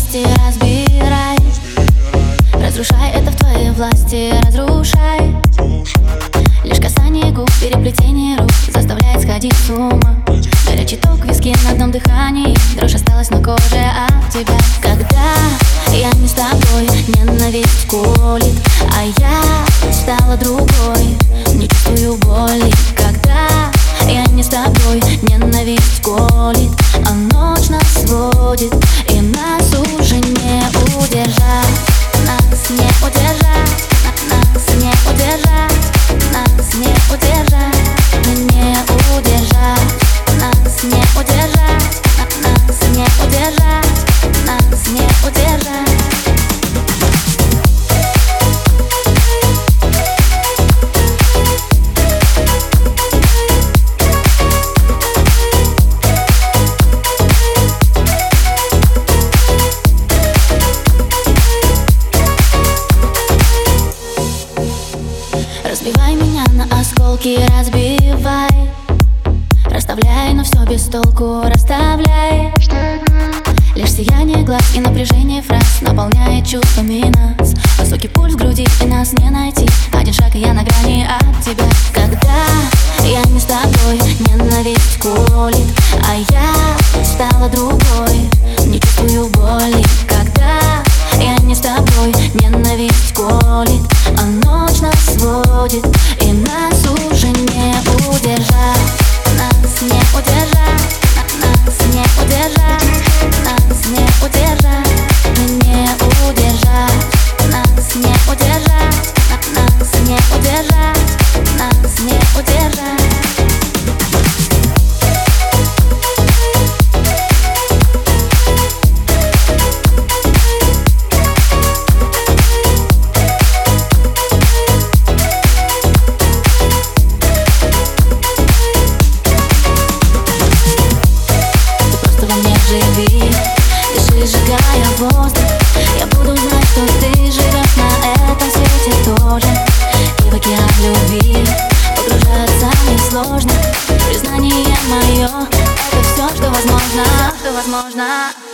части разбирай, разрушай, это в твоей власти, разрушай. Лишь касание губ, переплетение рук заставляет сходить с ума. Горячий ток виски на одном дыхании, дрожь осталась на коже от тебя. Когда я не с тобой, ненависть колет, а я стала другой, не чувствую боли. Когда я не с тобой, ненависть колет, а ночь нас сводит, и нас уже не удержать. Нас не удержать, нас не удержать, нас не удержать, не удержать, нас не удержать, нас не удержать, нас не удержать. Разбивай меня на осколки, разбивай, расставляй, но все без толку, расставляй. Лишь сияние глаз и напряжение фраз наполняет чувствами нас. Высокий пульс в груди, и нас не найти. Один шаг, и я на грани от тебя. Когда я не с тобой, ненависть колет, а я стала другой, не чувствую боли. Когда я не с тобой, ненависть колет, а ночь нас сводит, и нас уже не удержать. Нас не удержать, нас не удержать, нас не удержать, не удержать, нас не удержать, нас не удержать, нас не удержать. Живи, дыши, сжигая воздух. Я буду знать, что ты живешь на этом свете тоже. И в океан любви погружаться несложно. Признание мое — это все, что возможно, что возможно.